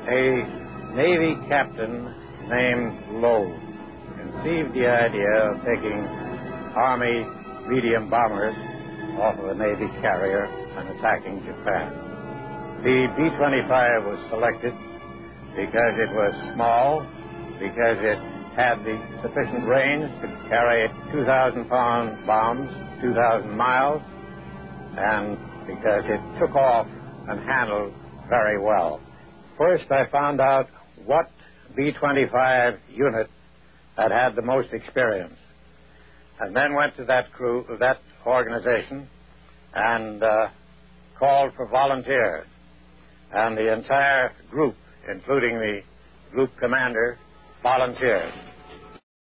A Navy captain named Lowe conceived the idea of taking Army medium bombers off of a Navy carrier and attacking Japan. The B-25 was selected because it was small, because it had the sufficient range to carry 2,000-pound bombs 2,000 miles, and because it took off and handled very well. First, I found out what B-25 unit had the most experience, and then went to that organization, and called for volunteers. And the entire group, including the group commander, volunteered.